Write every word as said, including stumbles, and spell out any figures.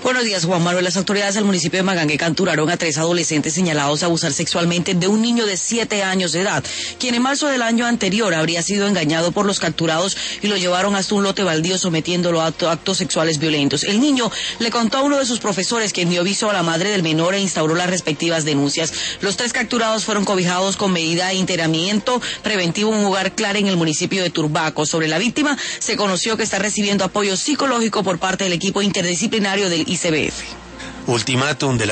Buenos días, Juan Manuel. Las autoridades del municipio de Magangué capturaron a tres adolescentes señalados de abusar sexualmente de un niño de siete años de edad, quien en marzo del año anterior habría sido engañado por los capturados y lo llevaron hasta un lote baldío sometiéndolo a actos sexuales violentos. El niño le contó a uno de sus profesores, quien dio aviso a la madre del menor e instauró las respectivas denuncias. Los tres capturados fueron cobijados con medida de internamiento preventivo en un hogar claro en el municipio de Turbaco. Sobre la víctima, se conoció que está recibiendo apoyo psicológico por parte del equipo interdisciplinario del I C B F. Ultimátum de la